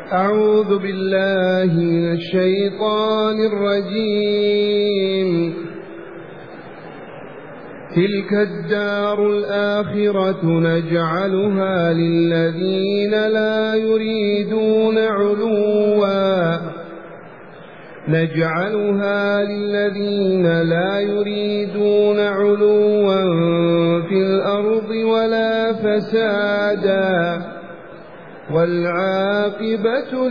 أعوذ بالله من الشيطان الرجيم. تلك الدار الآخرة نجعلها للذين لا يريدون علوا في الأرض ولا فسادا والعاقبة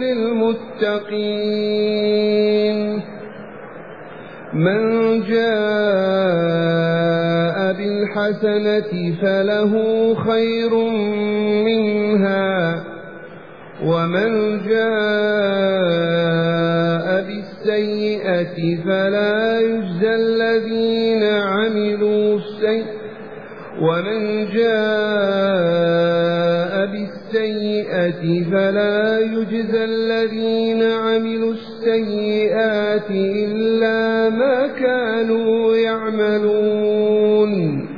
للمتقين. من جاء بالحسنة فله خير منها ومن جاء بالسيئة فلا يجزى الذين عملوا السيئات إلا ما كانوا يعملون.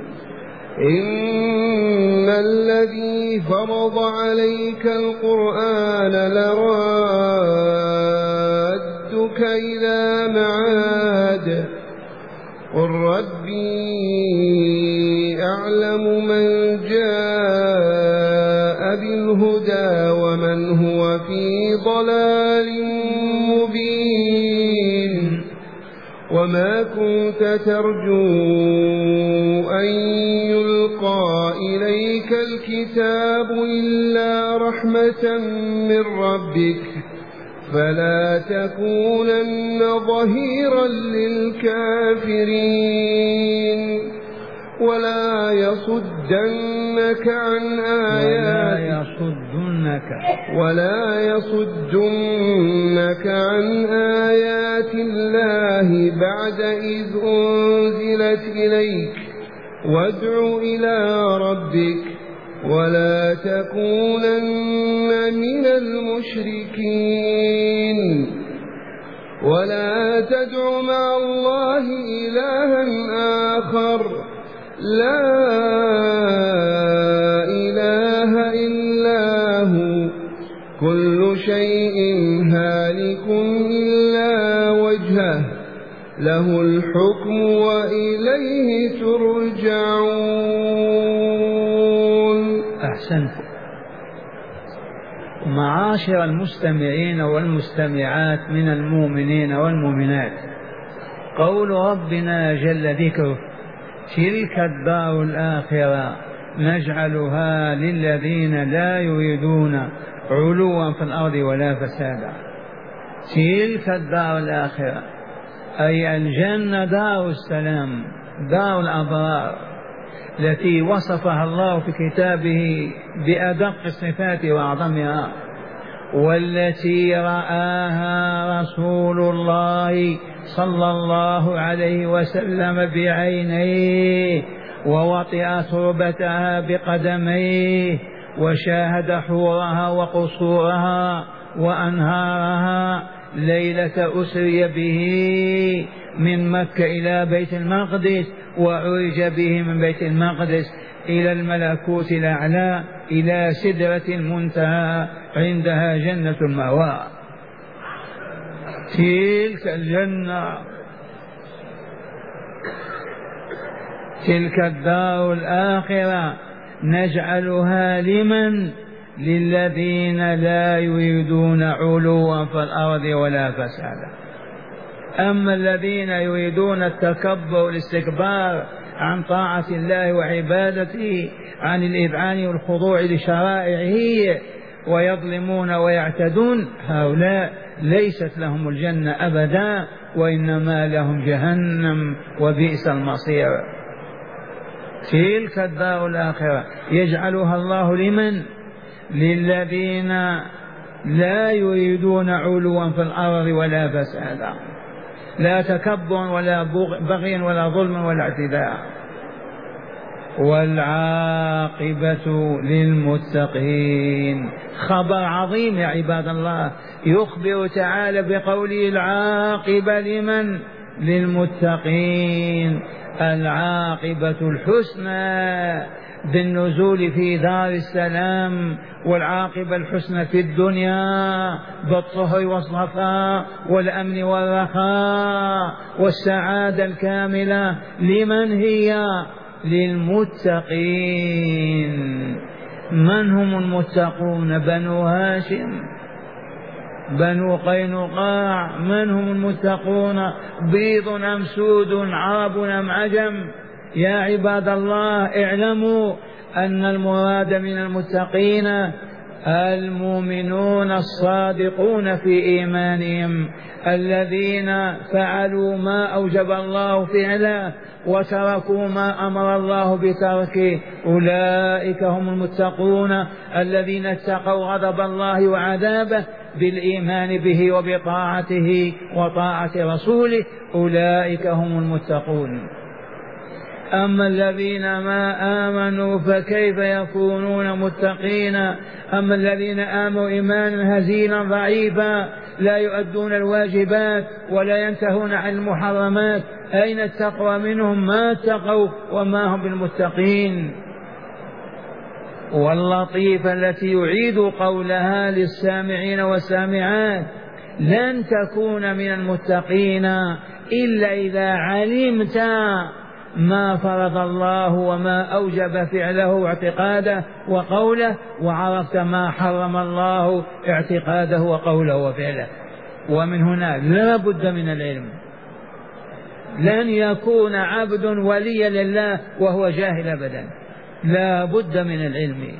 إن الذي فرض عليك القرآن لرادك إلى معاد قل ربي أعلم من جاء بالهدى ومن هو في ضلال مبين. وما كنت ترجو أن يلقى إليك الكتاب إلا رحمة من ربك فلا تكونن ظهيرا للكافرين. ولا يصدنك عن آيات الله بعد إذ أنزلت إليك وادع إلى ربك ولا تكونن من المشركين. ولا تدع مع الله إلها آخر لا إله إلا هو كل شيء هالك إلا وجهه له الحكم وإليه ترجعون. أحسنت. معاشر المستمعين والمستمعات من المؤمنين والمؤمنات، قول ربنا جل ذكره تلك الدار الآخرة نجعلها للذين لا يريدون علوا في الأرض ولا فسادا. تلك الدار الآخرة أي الجنة، دار السلام، دار الأبرار، التي وصفها الله في كتابه بأدق الصفات وأعظمها، والتي رآها رسول الله صلى الله عليه وسلم بعينيه ووطئ تربتها بقدميه وشاهد حورها وقصورها وأنهارها ليلة أسري به من مكة إلى بيت المقدس وعرج به من بيت المقدس إلى الملكوت الأعلى إلى سدرة المنتهى عندها جنة المأوى. تلك الجنة، تلك الدار الآخرة نجعلها لمن؟ للذين لا يريدون علوا في الأرض ولا فسادا. أما الذين يريدون التكبر والاستكبار عن طاعة الله وعبادته، عن الإذعان والخضوع لشرائعه ويظلمون ويعتدون، هؤلاء ليست لهم الجنة أبدا، وإنما لهم جهنم وبئس المصير. تلك الدار الآخرة يجعلها الله لمن؟ للذين لا يريدون علوا في الأرض ولا فسادا، لا تكبر ولا بغي ولا ظلم ولا اعتداء. والعاقبة للمتقين. خبر عظيم يا عباد الله، يخبر تعالى بقوله العاقبة لمن؟ للمتقين. العاقبة الحسنى بالنزول في دار السلام والعاقبة الحسنى في الدنيا بالطهر والصفاء والأمن والرخاء والسعادة الكاملة. لمن هي؟ للمتقين. من هم المتقون؟ بنو هاشم، بنو قينقاع. من هم المتقون؟ بيض أم سود، عرب أم عجم؟ يا عباد الله، اعلموا أن المراد من المتقين المؤمنون الصادقون في إيمانهم، الذين فعلوا ما أوجب الله فعله وتركوا ما أمر الله بتركه. أولئك هم المتقون الذين اتقوا غضب الله وعذابه بالإيمان به وبطاعته وطاعة رسوله. أولئك هم المتقون. أما الذين ما آمنوا فكيف يكونون متقين؟ أما الذين آمنوا إيمانا هزيلا ضعيفا لا يؤدون الواجبات ولا ينتهون عن المحرمات، أين التقوى منهم؟ ما اتقوا وما هم بالمتقين. واللطيفة التي يعيد قولها للسامعين والسامعات: لن تكون من المتقين إلا إذا علمت ما فرض الله وما أوجب فعله واعتقاده وقوله، وعرفت ما حرم الله اعتقاده وقوله وفعله. ومن هنا لا بد من العلم. لن يكون عبد وليا لله وهو جاهل أبدا، لا بد من العلم.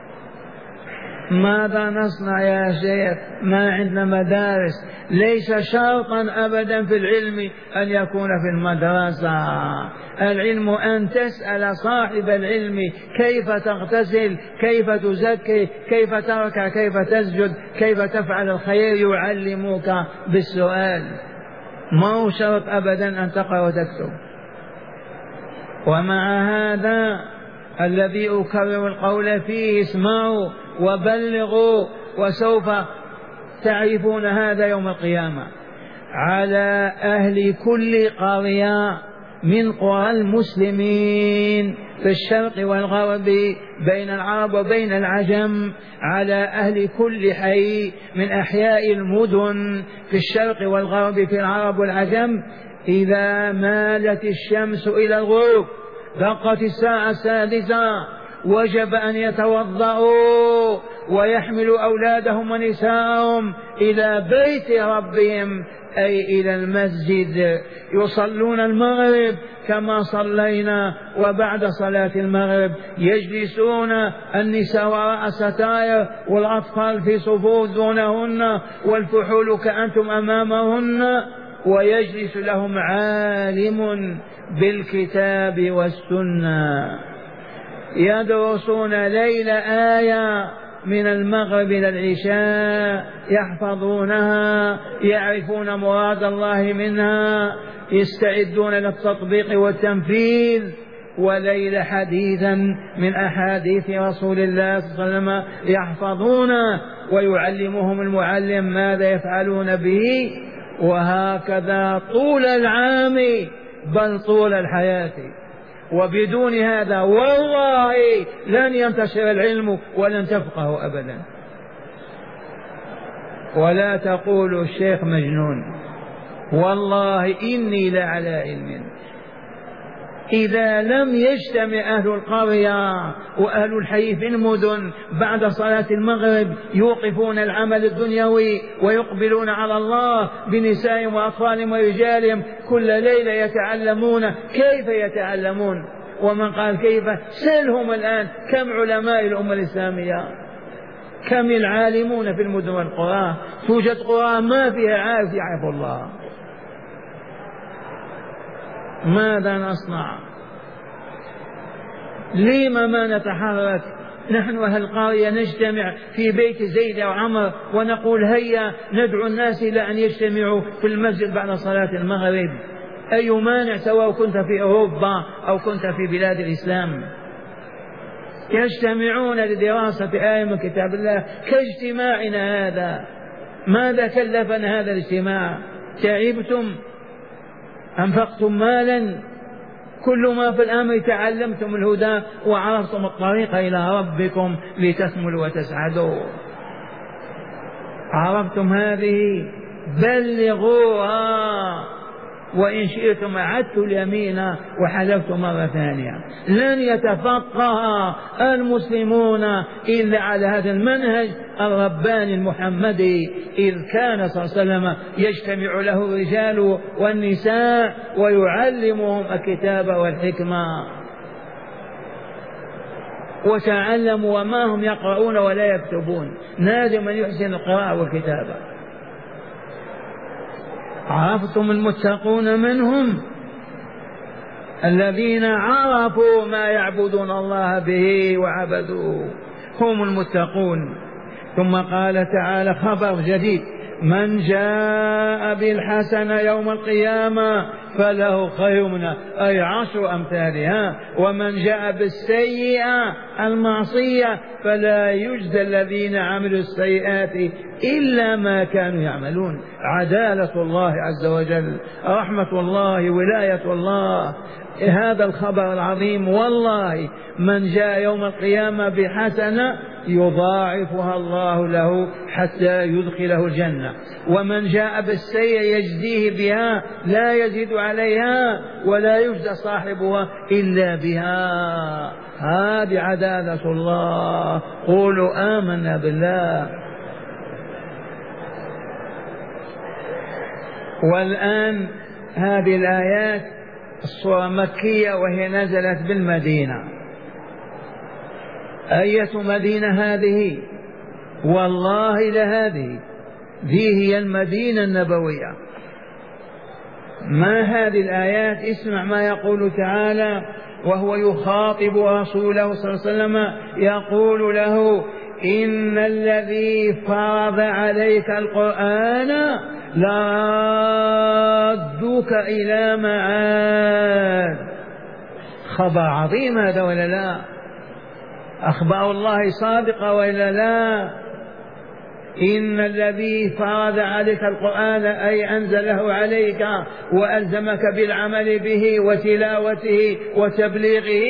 ماذا نصنع يا شيخ؟ ما عندنا مدارس. ليس شرطا أبدا في العلم أن يكون في المدرسة. العلم أن تسأل صاحب العلم كيف تغتسل، كيف تزكي، كيف تركع، كيف تسجد، كيف تفعل الخير، يعلمك بالسؤال. ما هو شرط أبدا أن تقرأ وتكتب. ومع هذا الذي أكرر القول فيه: اسمعوا وبلغوا، وسوف تعرفون هذا يوم القيامة. على أهل كل قرية من قرى المسلمين في الشرق والغرب بين العرب وبين العجم، على أهل كل حي من أحياء المدن في الشرق والغرب في العرب والعجم، إذا مالت الشمس إلى الغروب دقت الساعة 6 وجب أن يتوضأوا ويحملوا أولادهم ونساءهم إلى بيت ربهم، أي إلى المسجد، يصلون المغرب كما صلينا، وبعد صلاة المغرب يجلسون النساء وراء ستائر والأطفال في صفوف دونهن والفحول كأنتم أمامهن، ويجلس لهم عالم بالكتاب والسنة يدرسون ليل آية من المغرب إلى العشاء، يحفظونها، يعرفون مراد الله منها، يستعدون للتطبيق والتنفيذ. وليل حديثا من أحاديث رسول الله صلى الله عليه وسلم يحفظون، ويعلمهم المعلم ماذا يفعلون به. وهكذا طول العام بل طول الحياة. وبدون هذا والله لن ينتشر العلم ولن تفقه أبدا. ولا تقولوا الشيخ مجنون، والله إني لعلى علم. إذا لم يجتمع أهل القرية وأهل الحي في المدن بعد صلاة المغرب يوقفون العمل الدنيوي ويقبلون على الله بنسائهم وأطفالهم ورجالهم، كل ليلة يتعلمون. كيف يتعلمون؟ ومن قال كيف؟ سلهم الآن كم علماء الأمة الإسلامية، كم العالمون في المدن والقرى. توجد قرى ما فيها عارف يعرف الله. ماذا نصنع؟ لما ما نتحرك؟ نحن أهل القرية نجتمع في بيت زيد أو عمر ونقول هيا ندعو الناس إلى أن يجتمعوا في المسجد بعد صلاة المغرب. أي مانع سواء كنت في أوروبا أو كنت في بلاد الإسلام؟ يجتمعون لدراسة آية من كتاب الله كاجتماعنا هذا. ماذا كلفنا هذا الاجتماع؟ تعبتم؟ أنفقتم مالا؟ كل ما في الأمر تعلمتم الهدى وعرفتم الطريق إلى ربكم لتكملوا وتسعدوا. عرفتم هذه بلغوها، وإن شئتم أعدت اليمين وحلفت مرة ثانية. لن يتفقه المسلمون إلا على هذا المنهج الرباني المحمدي، إذ كان صلى الله عليه وسلم يجتمع له الرجال والنساء ويعلمهم الكتاب والحكمة. وتعلموا وما هم يقرؤون ولا يكتبون، نادر من يحسن القراءة والكتابة. عرفتم المتقون منهم الذين عرفوا ما يعبدون الله به وعبدوه، هم المتقون. ثم قال تعالى خبر جديد: من جاء بالحسنة يوم القيامة فله خير منها، أي 10 أمثالها، ومن جاء بالسيئة المعصية فلا يجزى الذين عملوا السيئات إلا ما كانوا يعملون. عدالة الله عز وجل، رحمة الله، ولاية الله، هذا الخبر العظيم. والله من جاء يوم القيامة بحسنة يضاعفها الله له حتى يدخله الجنة، ومن جاء بالسيئة يجزيه بها لا يزيد عليها ولا يجزى صاحبها إلا بها. هذه عدالة الله. قولوا آمنا بالله. والآن هذه الآيات السورة مكية وهي نزلت بالمدينة. أية مدينة هذه؟ والله لهذه هي المدينة النبوية. ما هذه الآيات؟ اسمع ما يقول تعالى وهو يخاطب رسوله صلى الله عليه وسلم، يقول له: إن الذي فرض عليك القرآن لردك إلى معاد. خبر عظيم هذا ولا لا؟ أخبار الله صادقة ولا لا؟ إن الذي فرض عليك القرآن أي أنزله عليك وألزمك بالعمل به وتلاوته وتبليغه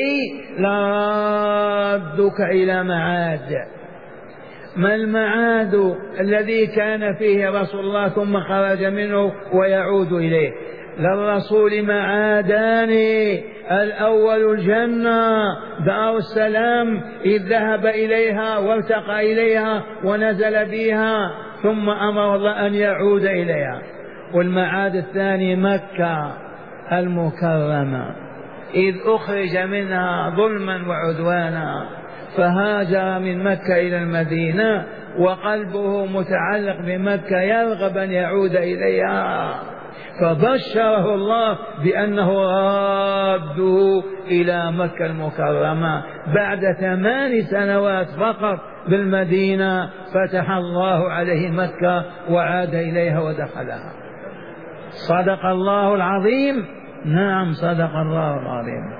لردك إلى معاد. ما المعاد الذي كان فيه رسول الله ثم خرج منه ويعود إليه؟ للرسول معادان: الأول الجنة دار السلام إذ ذهب إليها وارتقى إليها ونزل بها ثم أمر الله أن يعود إليها. والمعاد الثاني مكة المكرمة إذ أخرج منها ظلما وعدوانا فهاجر من مكة إلى المدينة وقلبه متعلق بمكة يرغب أن يعود إليها، فبشره الله بأنه راده إلى مكة المكرمة. بعد 8 سنوات فقط بالمدينة فتح الله عليه مكة وعاد إليها ودخلها. صدق الله العظيم. نعم صدق الله العظيم.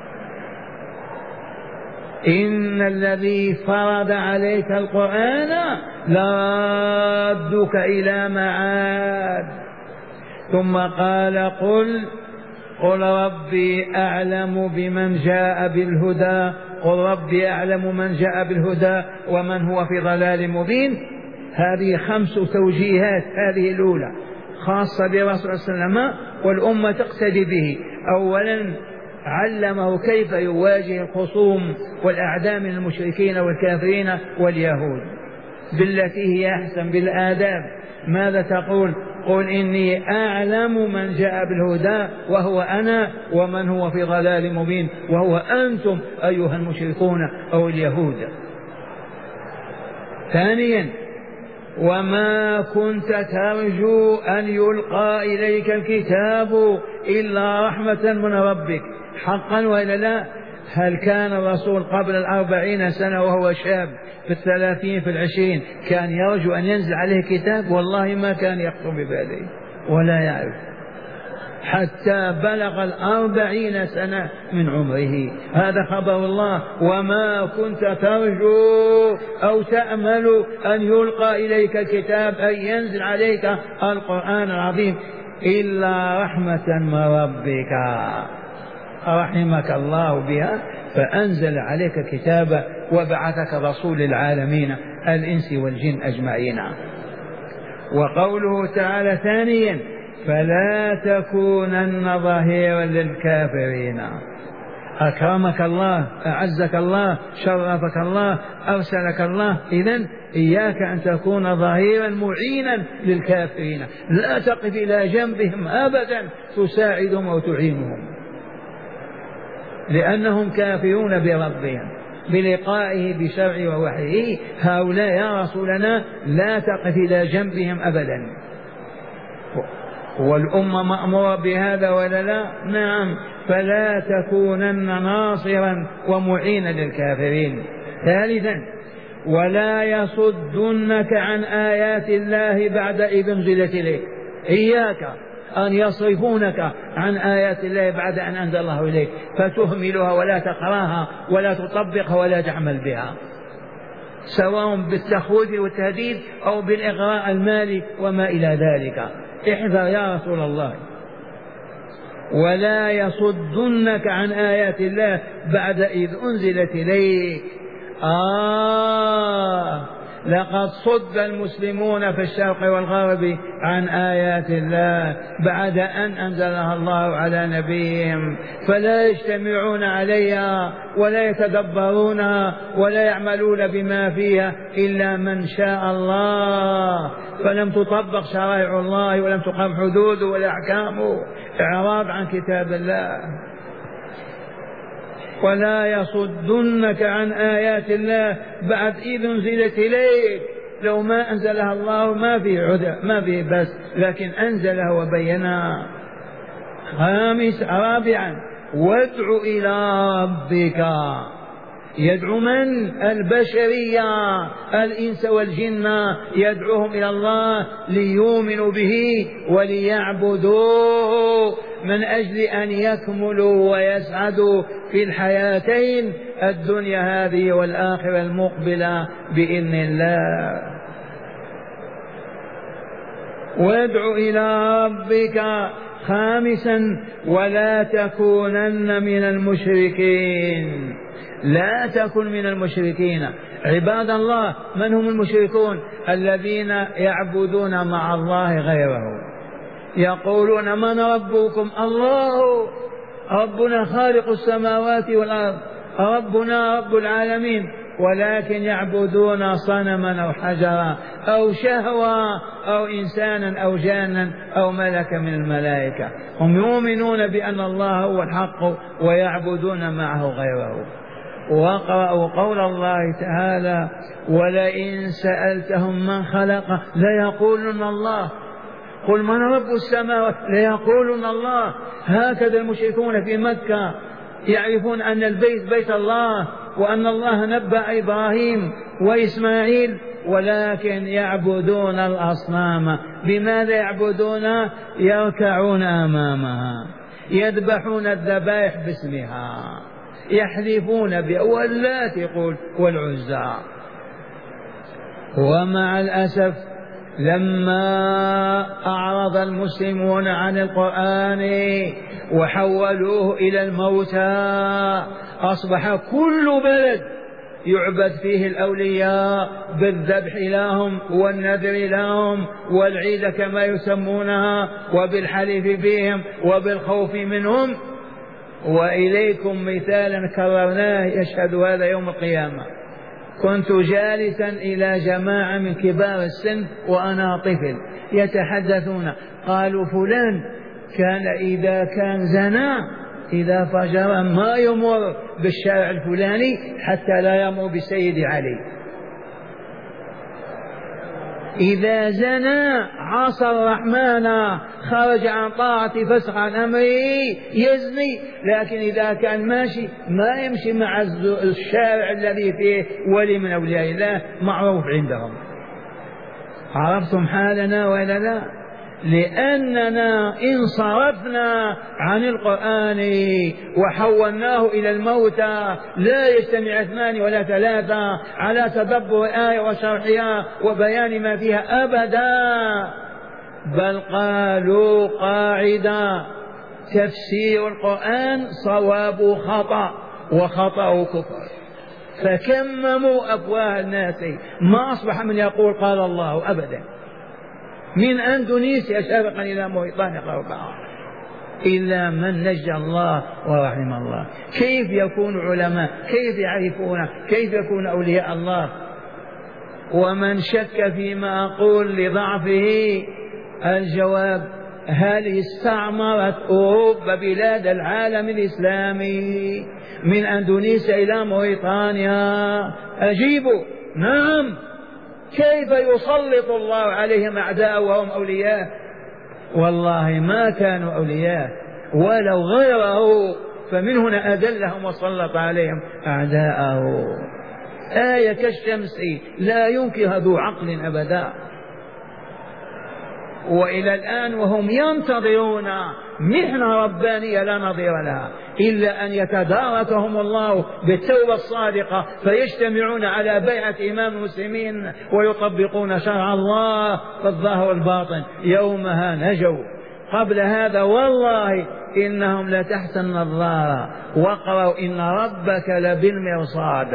إن الذي فرض عليك القرآن لردك إلى معاد. ثم قال: قل ربي أعلم بمن جاء بالهدى، قل ربي أعلم من جاء بالهدى ومن هو في ضلال مبين. هذه 5 توجيهات. هذه الأولى خاصة برسول صلى الله عليه وسلم والأمة تقتدي به. أولا علمه كيف يواجه الخصوم والأعداء من المشركين والكافرين واليهود بالتي هي أحسن، بالآداب. ماذا تقول؟ قل إني أعلم من جاء بالهدى وهو أنا ومن هو في ضلال مبين وهو أنتم أيها المشركون أو اليهود. ثانيا وما كنت ترجو أن يلقى إليك الكتاب إلا رحمة من ربك. حقا وإلا لا؟ هل كان الرسول قبل 40 سنة وهو شاب في 30 في 20 كان يرجو أن ينزل عليه كتاب؟ والله ما كان يخطر بباله ولا يعرف حتى بلغ 40 سنة من عمره. هذا خبر الله. وما كنت ترجو أو تأمل أن يلقى إليك الكتاب أي ينزل عليك القرآن العظيم إلا رحمة من ربك. رحمك الله بها فأنزل عليك كتابا وبعثك رسول العالمين الإنس والجن أجمعين. وقوله تعالى ثانيا فلا تكونن ظهيرا للكافرين. أكرمك الله، أعزك الله، شرفك الله، أرسلك الله، إذن إياك أن تكون ظهيرا معينا للكافرين، لا تقف إلى جنبهم أبدا تساعدهم أو تعينهم، لأنهم كافرون بربهم بلقائه بشرعه ووحيه. هؤلاء يا رسولنا لا تقف إلى جنبهم أبدا. والأمة مأمورة بهذا ولا لا؟ نعم. فلا تكونن ناصرا ومعينا للكافرين. ثالثا ولا يصدنك عن آيات الله بعد إذ أنزلت إليك. إياك أن يصرفونك عن آيات الله بعد أن أنزل الله إليك فتهملها ولا تقراها ولا تطبقها ولا تعمل بها، سواء بالتخويف والتهديد أو بالإغراء المالي وما إلى ذلك. احذر يا رسول الله. ولا يصدنك عن آيات الله بعد إذ أنزلت إليك. لقد صد المسلمون في الشرق والغرب عن آيات الله بعد أن أنزلها الله على نبيهم، فلا يجتمعون عليها ولا يتدبرونها ولا يعملون بما فيها إلا من شاء الله، فلم تطبق شرائع الله ولم تقام حدوده ولا أحكامه، إعراض عن كتاب الله. ولا يصدنك عن آيات الله بعد إذ أنزلت إليك. لو ما أنزلها الله ما في عذر ما في بس، لكن أنزلها وبينها. رابعا وادع إلى ربك. يدعو من؟ البشرية، الإنس والجن، يدعوهم إلى الله ليؤمنوا به وليعبدوه من أجل أن يكملوا ويسعدوا في الحياتين الدنيا هذه والآخرة المقبلة بإذن الله. وادع إلى ربك. خامسا ولا تكونن من المشركين. لا تكن من المشركين. عباد الله، من هم المشركون؟ الذين يعبدون مع الله غيره، يقولون من ربكم؟ الله ربنا خالق السماوات والأرض، ربنا رب العالمين، ولكن يعبدون صنما أو حجرا أو شهوة أو إنسانا أو جانا أو ملكا من الملائكة. هم يؤمنون بأن الله هو الحق ويعبدون معه غيره. واقرأوا قول الله تعالى ولئن سألتهم من خلق ليقولن الله. قل من رب السماوات ليقولن الله. هكذا المشركون في مكة يعرفون أن البيت بيت الله وأن الله نبأ إبراهيم وإسماعيل، ولكن يعبدون الأصنام. بماذا يعبدون؟ يركعون أمامها، يذبحون الذبائح باسمها، يحلفون باللات يقول والعزى. ومع الأسف لما أعرض المسلمون عن القرآن وحولوه إلى الموتى أصبح كل بلد يعبد فيه الأولياء بالذبح لهم والنذر لهم والعيد كما يسمونها وبالحلف فيهم وبالخوف منهم. وإليكم مثالا كررناه يشهد هذا يوم القيامة. كنت جالسا إلى جماعة من كبار السن وأنا طفل يتحدثون، قالوا فلان كان إذا كان زنا إذا فجر ما يمر بالشارع الفلاني حتى لا يمر بسيد علي، إذا زنا عصى الرحمن خرج عن طاعة فسخ عن أمره يزني، لكن إذا كان ماشي ما يمشي مع الشارع الذي فيه ولي من أولياء الله معروف عندهم. عرفتم حالنا ولا لا؟ لأننا انصرفنا عن القرآن وحولناه إلى الموتى، لا يجتمع 2 ولا 3 على تدبر آية وشرحها وبيان ما فيها أبدا، بل قالوا قاعدة تفسير القرآن صواب خطأ وخطأ كفر، فكمموا أفواه الناس، ما أصبح من يقول قال الله أبدا، من أندونيسيا شرقا إلى موريتانيا غربا، إلا من نجى الله ورحم الله. كيف يكون علماء؟ كيف يعرفون؟ كيف يكون أولياء الله؟ ومن شك فيما أقول لضعفه الجواب: هل استعمرت أوروبا بلاد العالم الإسلامي من أندونيسيا إلى موريتانيا؟ أجيبوا نعم. كيف يسلط الله عليهم أعداء وهم أولياء؟ والله ما كانوا أولياء، ولو غيره فمن هنا أذلهم وسلط عليهم أعداءه. آية كالشمس لا ينكرها ذو عقل أبدا. وإلى الآن وهم ينتظرون محنة ربانية لا نظير لها، إلا أن يتداركهم الله بالتوبة الصادقة فيجتمعون على بيعة إمام المسلمين ويطبقون شرع الله في الظاهر والباطن، يومها نجوا. قبل هذا والله إنهم لتحت النظارة، واقرأوا إن ربك لبالمرصاد.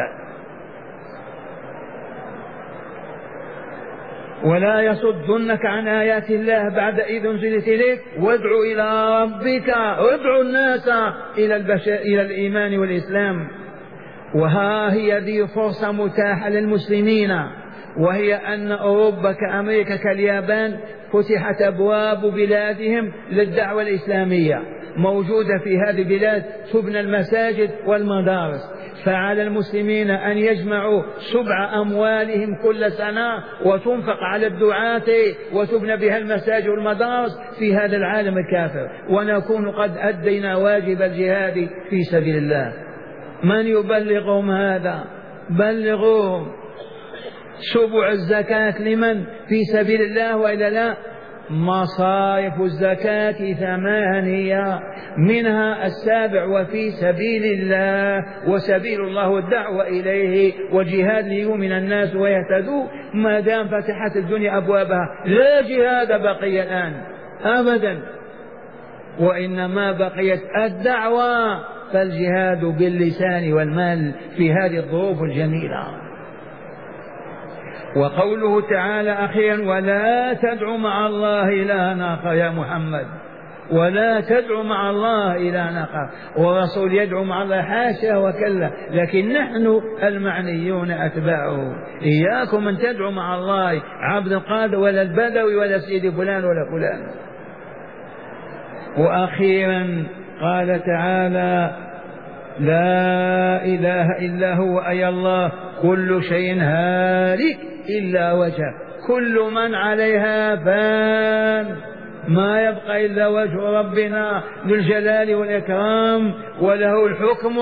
ولا يصدنك عن آيات الله بعد إذ أنزلت إليك وادع إلى ربك، ادع الناس إلى الإيمان والإسلام. وها هي ذي فرصة متاحة للمسلمين، وهي أن أوروبا كأمريكا كاليابان فتحت أبواب بلادهم للدعوة الإسلامية، موجودة في هذه البلاد تبنى المساجد والمدارس، فعلى المسلمين أن يجمعوا سبع أموالهم كل سنة وتنفق على الدعاة وتبنى بها المساجد والمدارس في هذا العالم الكافر، ونكون قد أدينا واجب الجهاد في سبيل الله. من يبلغهم هذا؟ بلغوهم. سبع الزكاة لمن؟ في سبيل الله وإلا لا؟ مصارف الزكاة 8، منها 7 وفي سبيل الله، وسبيل الله الدعوة إليه وجهاد ليؤمن الناس ويهتدوا. ما دام فتحت الدنيا أبوابها لا جهاد بقي الآن أبدا، وإنما بقيت الدعوة، فالجهاد باللسان والمال في هذه الظروف الجميلة. وقوله تعالى أخيرا: ولا تدع مع الله إلها آخر. يا محمد ولا تدع مع الله إلها آخر، والرسول يدعو مع الله حاشا وكلا، لكن نحن المعنيون أتباعه. إياكم أن تدعوا مع الله عبد القادر ولا البدوي ولا سيدي فلان ولا فلان. وأخيرا قال تعالى: لا إله إلا هو، أي الله كل شيء هالك إلا وجهه، كل من عليها فان، ما يبقى إلا وجه ربنا ذو الجلال والإكرام، وله الحكم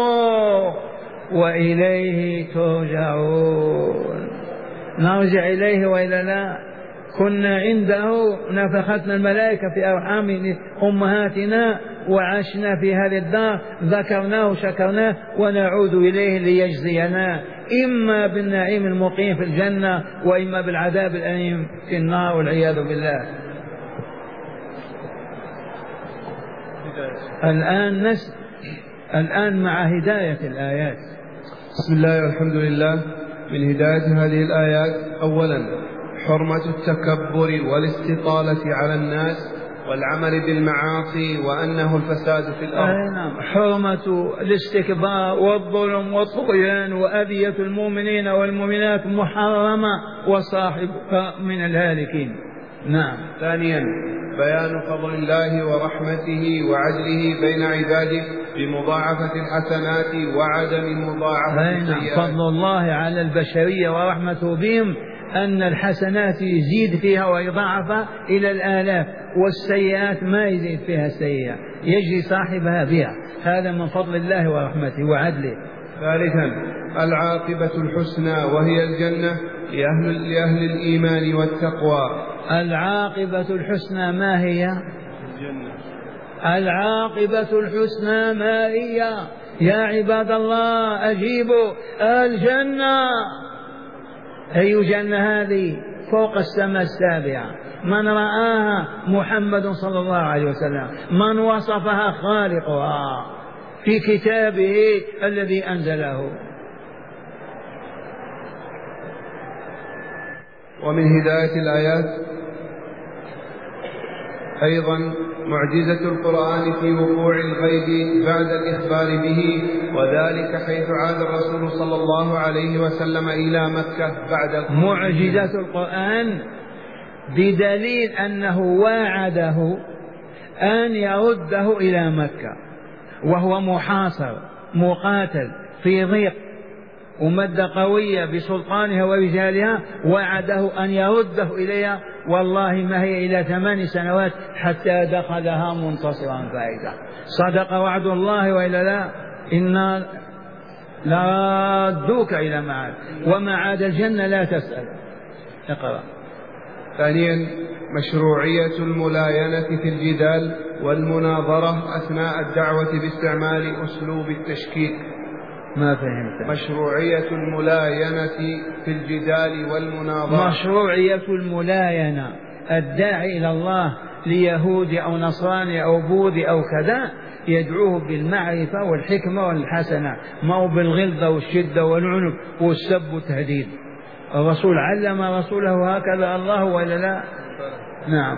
وإليه ترجعون. نرجع إليه وإلا لا؟ كنا عنده نفختنا الملائكة في أرحام أمهاتنا وعشنا في هذه الدار، ذكرناه وشكرناه، ونعود إليه ليجزينا إما بالنعيم المقيم في الجنة وإما بالعذاب الأليم في النار والعياذ بالله. الآن مع هداية الآيات. بسم الله والحمد لله. من هداية هذه الآيات: أولا حرمة التكبر والاستطالة على الناس والعمل بالمعاصي، وأنه الفساد في الأرض. حرمة الاستكبار والظلم والطغيان وأذية المؤمنين والمؤمنات محرمة، وصاحبها من الهالكين. نعم. ثانيا بيان فضل الله ورحمته وعدله بين عباده بمضاعفة الحسنات وعدم مضاعفة السيئات. فضل الله على البشرية ورحمته بهم أن الحسنات يزيد فيها ويضاعف إلى الآلاف، والسيئات ما يزيد فيها السيئة، يجري صاحبها بها. هذا من فضل الله ورحمته وعدله. ثالثا العاقبة الحسنى وهي الجنة لأهل الإيمان والتقوى. العاقبة الحسنى ما هي؟ الجنة. العاقبة الحسنى ما هي؟ يا عباد الله أجيبوا. الجنة. أي جنة هذه؟ فوق السماء السابعة، من رآها محمد صلى الله عليه وسلم، من وصفها خالقها في كتابه الذي أنزله. ومن هداية الآيات أيضا معجزة القرآن في وقوع الغيب بعد الإخبار به، وذلك حيث عاد الرسول صلى الله عليه وسلم إلى مكة بعد معجزة القرآن بدليل أنه واعده أن يرده إلى مكة وهو محاصر مقاتل في ضيق ومدة قوية بسلطانها ورجالها، وعده أن يرده إليها، والله ما هي إلى 8 سنوات حتى دخلها منتصرا فائزا. صدق وعد الله وإلا لا؟ إنا لردوك إلى معاد ومعاد الجنة لا تسأل. اقرأ. ثانيا مشروعية الملاينة في الجدال والمناظرة أثناء الدعوة باستعمال أسلوب التشكيك. ما فهمت. مشروعية الملاينة في الجدال والمناظرة. مشروعية الملاينة، الداعي إلى الله ليهودي أو نصراني أو بوذي أو كذا يدعوه بالمعرفة والحكمة والحسنة، ما هو بالغلظة والشدة والعنف والسب والتهديد. الرسول علم رسوله هكذا الله ولا لا؟ نعم.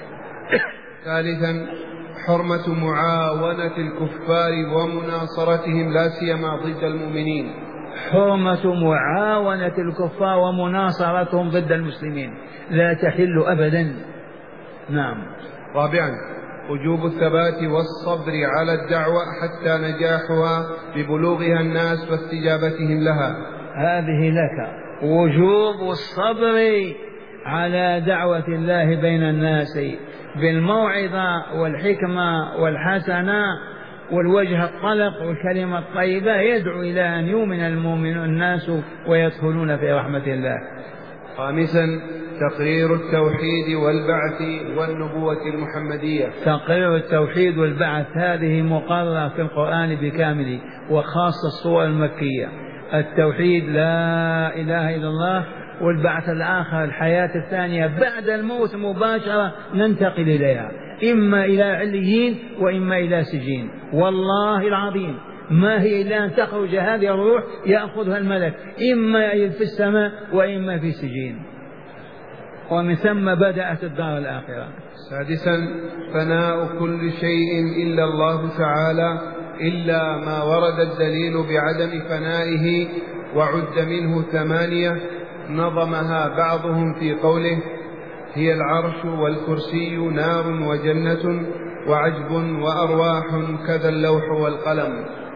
ثالثا حرمة معاونة الكفار ومناصرتهم لا سيما ضد المؤمنين. حرمة معاونة الكفار ومناصرتهم ضد المسلمين لا تحل أبدا. نعم. رابعا وجوب الثبات والصبر على الدعوة حتى نجاحها ببلوغها الناس واستجابتهم لها. هذه لك وجوب الصبر على دعوة الله بين الناس بالموعظة والحكمة والحسنة والوجه الطلق والكلمة الطيبة، يدعو إلى أن يؤمن المؤمن الناس ويدخلون في رحمة الله. خامسا تقرير التوحيد والبعث والنبوة المحمدية. تقرير التوحيد والبعث هذه مقررة في القرآن بكامله وخاصة السور المكية. التوحيد لا إله إلا الله، والبعث الآخر الحياة الثانية بعد الموت مباشرة ننتقل إليها، إما إلى عليين وإما إلى سجين. والله العظيم ما هي إلا أن تخرج هذه الروح يأخذها الملك إما في السماء وإما في سجين، ومن ثم بدأت الدار الآخرة. سادسا فناء كل شيء إلا الله تعالى إلا ما ورد الدليل بعدم فنائه، وعد منه 8 نظمها بعضهم في قوله هي العرش والكرسي نار وجنة وعجب وأرواح كذا اللوح والقلم.